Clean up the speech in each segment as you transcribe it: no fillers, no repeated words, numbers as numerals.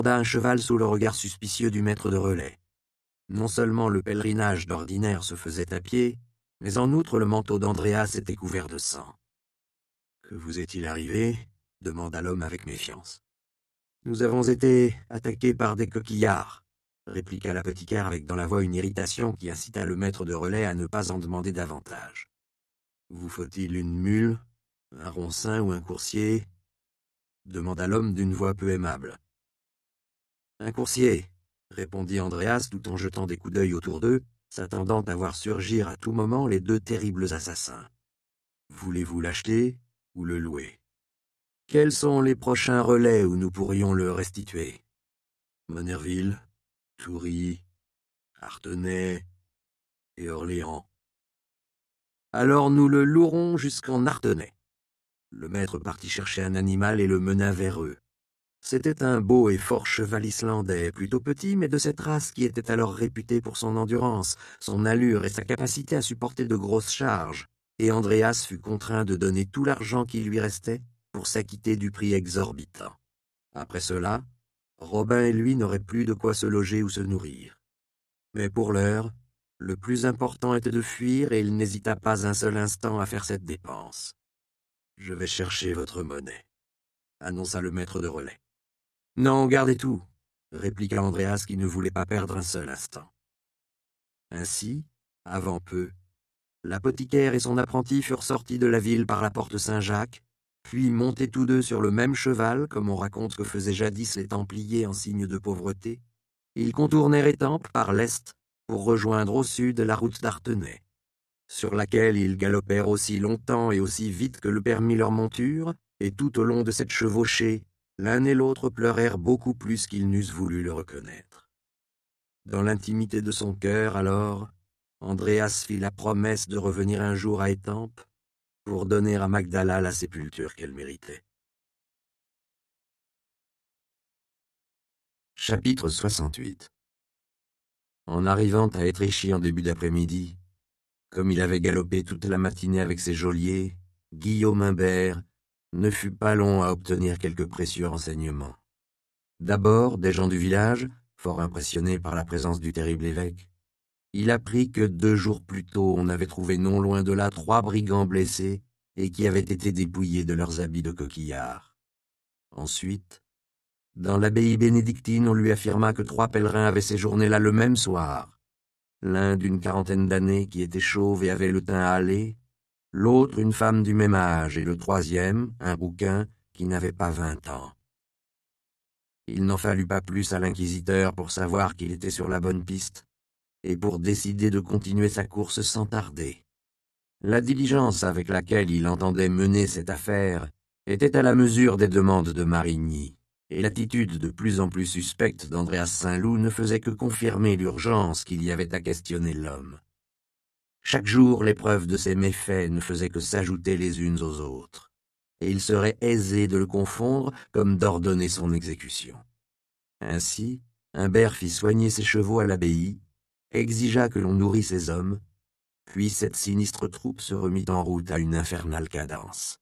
un cheval sous le regard suspicieux du maître de relais. Non seulement le pèlerinage d'ordinaire se faisait à pied, mais en outre le manteau d'Andreas était couvert de sang. « Que vous est-il arrivé » demanda l'homme avec méfiance. « Nous avons été attaqués par des coquillards, » répliqua l'apothicaire avec dans la voix une irritation qui incita le maître de relais à ne pas en demander davantage. « Vous faut-il une mule, un roncin ou un coursier » demanda l'homme d'une voix peu aimable. « Un coursier, » répondit Andreas tout en jetant des coups d'œil autour d'eux, s'attendant à voir surgir à tout moment les deux terribles assassins. « Voulez-vous l'acheter ou le louer ? Quels sont les prochains relais où nous pourrions le restituer ? Monerville, Toury, Artenay et Orléans. Alors nous le louerons jusqu'en Artenay. » Le maître partit chercher un animal et le mena vers eux. C'était un beau et fort cheval islandais, plutôt petit, mais de cette race qui était alors réputée pour son endurance, son allure et sa capacité à supporter de grosses charges, et Andreas fut contraint de donner tout l'argent qui lui restait pour s'acquitter du prix exorbitant. Après cela, Robin et lui n'auraient plus de quoi se loger ou se nourrir. Mais pour l'heure, le plus important était de fuir et il n'hésita pas un seul instant à faire cette dépense. « Je vais chercher votre monnaie », annonça le maître de relais. « Non, gardez tout », répliqua Andreas qui ne voulait pas perdre un seul instant. Ainsi, avant peu, l'apothicaire et son apprenti furent sortis de la ville par la porte Saint-Jacques, puis montés tous deux sur le même cheval, comme on raconte que faisaient jadis les Templiers en signe de pauvreté, ils contournèrent Étampes par l'est pour rejoindre au sud la route d'Artenay, sur laquelle ils galopèrent aussi longtemps et aussi vite que le permit leur monture, et tout au long de cette chevauchée, l'un et l'autre pleurèrent beaucoup plus qu'ils n'eussent voulu le reconnaître. Dans l'intimité de son cœur, alors, Andreas fit la promesse de revenir un jour à Étampes pour donner à Magdala la sépulture qu'elle méritait. Chapitre 68. En arrivant à Étréchy en début d'après-midi, comme il avait galopé toute la matinée avec ses geôliers, Guillaume Imbert ne fut pas long à obtenir quelques précieux renseignements. D'abord, des gens du village, fort impressionnés par la présence du terrible évêque, il apprit que 2 jours plus tôt on avait trouvé non loin de là 3 brigands blessés et qui avaient été dépouillés de leurs habits de coquillard. Ensuite, dans l'abbaye bénédictine, on lui affirma que 3 pèlerins avaient séjourné là le même soir, l'un d'une 40aine d'années qui était chauve et avait le teint hâlé, l'autre une femme du même âge et le 3e, un rouquin qui n'avait pas 20 ans. Il n'en fallut pas plus à l'inquisiteur pour savoir qu'il était sur la bonne piste et pour décider de continuer sa course sans tarder. La diligence avec laquelle il entendait mener cette affaire était à la mesure des demandes de Marigny, et l'attitude de plus en plus suspecte d'Andreas Saint-Loup ne faisait que confirmer l'urgence qu'il y avait à questionner l'homme. Chaque jour, les preuves de ses méfaits ne faisaient que s'ajouter les unes aux autres, et il serait aisé de le confondre comme d'ordonner son exécution. Ainsi, Imbert fit soigner ses chevaux à l'abbaye, exigea que l'on nourrît ses hommes, puis cette sinistre troupe se remit en route à une infernale cadence.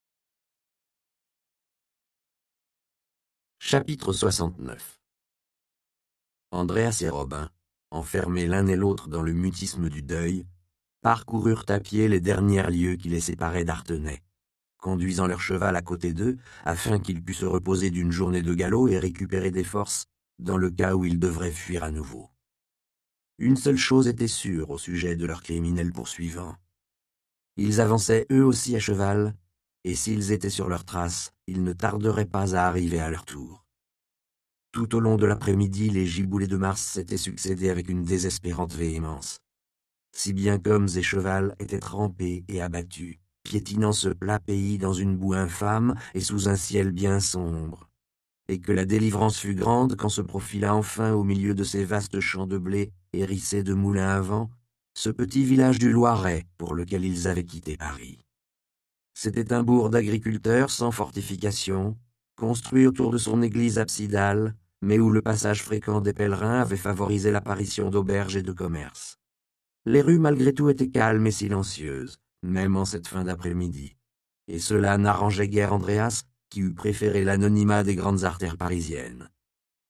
Chapitre 69. Andreas et Robin, enfermés l'un et l'autre dans le mutisme du deuil, parcoururent à pied les dernières lieues qui les séparaient d'Artenay, conduisant leur cheval à côté d'eux afin qu'ils puissent se reposer d'une journée de galop et récupérer des forces dans le cas où ils devraient fuir à nouveau. Une seule chose était sûre au sujet de leurs criminels poursuivants. Ils avançaient eux aussi à cheval, et s'ils étaient sur leurs traces, ils ne tarderaient pas à arriver à leur tour. Tout au long de l'après-midi, les giboulées de Mars s'étaient succédé avec une désespérante véhémence, si bien qu'hommes et cheval étaient trempés et abattus, piétinant ce plat pays dans une boue infâme et sous un ciel bien sombre, et que la délivrance fut grande quand se profila enfin au milieu de ces vastes champs de blé hérissés de moulins à vent, ce petit village du Loiret pour lequel ils avaient quitté Paris. C'était un bourg d'agriculteurs sans fortification, construit autour de son église absidale, mais où le passage fréquent des pèlerins avait favorisé l'apparition d'auberges et de commerces. Les rues malgré tout étaient calmes et silencieuses, même en cette fin d'après-midi, et cela n'arrangeait guère Andreas, qui eût préféré l'anonymat des grandes artères parisiennes.